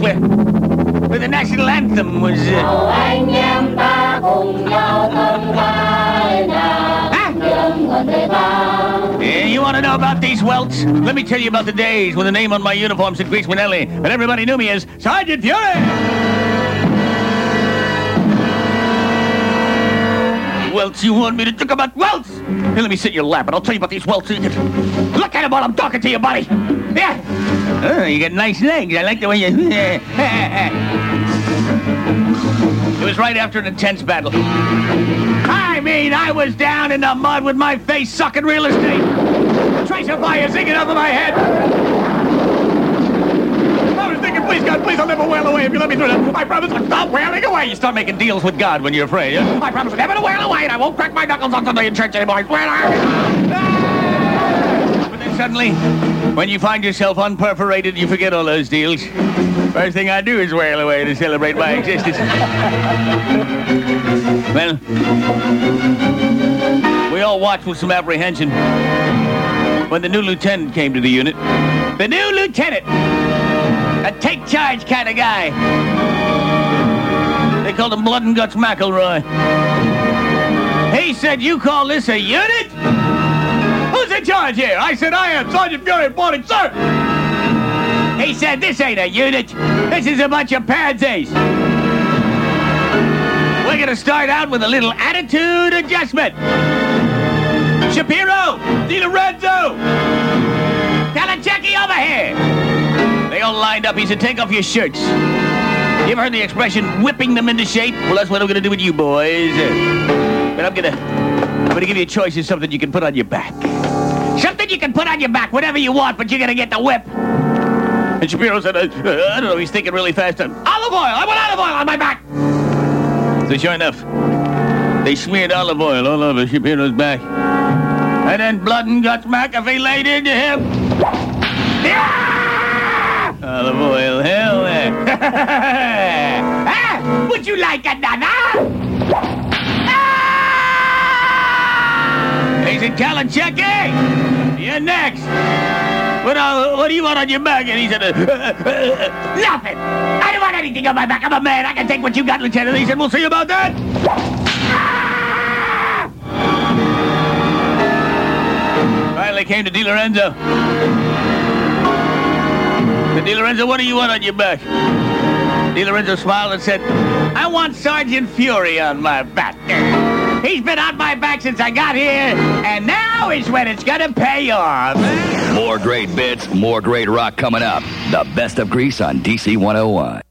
where the national anthem was... You want to know about these welts? Let me tell you about the days when the name on my uniform said Grease Winelli, but everybody knew me as Sergeant Fury! Welts, you want me to talk about welts? Here, let me sit in your lap, and I'll tell you about these welts so you can look at them while I'm talking to you, buddy. Yeah. Oh, you got nice legs. I like the way you... It was right after an intense battle. I mean, I was down in the mud with my face sucking real estate. Tracer fire singing over my head. I was thinking, please, God, please, I'll never wail away if you let me through that. I promise I'll stop wailing away. You start making deals with God when you're afraid. Yeah? I promise I'll never wail away, and I won't crack my knuckles on Sunday in church anymore. I swear. But then suddenly, when you find yourself unperforated, you forget all those deals. First thing I do is wail away to celebrate my existence. Well, we all watched with some apprehension when the new lieutenant came to the unit. The new lieutenant! A take-charge kind of guy. They called him Blood and Guts McElroy. He said, you call this a unit? Who's in charge here? I said, I am Sergeant Fury, morning, sir! He said, this ain't a unit. This is a bunch of pansies. We're gonna start out with a little attitude adjustment. Shapiro, DiLorenzo, Kalachecki over here. They all lined up. He said, take off your shirts. You ever heard the expression, whipping them into shape? Well, that's what I'm gonna do with you boys. But I'm gonna give you a choice of something you can put on your back. Something you can put on your back, whatever you want, but you're gonna get the whip. And Shapiro said, I don't know, he's thinking really fast. Olive oil! I want olive oil on my back! So sure enough, they smeared olive oil all over Shapiro's back. And then Blood and Guts McAfee laid into him. Yeah! Olive oil, hell there. Ah, would you like another? Ah! He said, Kalachecki, you're next. What do you want on your back? And he said, nothing. I don't want anything on my back. I'm a man. I can take what you got, Lieutenant. He said, we'll see about that. Ah! Finally came to DiLorenzo. Said, DiLorenzo, what do you want on your back? DiLorenzo smiled and said, I want Sergeant Fury on my back. He's been on my back since I got here, and now is when it's gonna pay off. More great bits, more great rock coming up. The best of Grease on DC 101.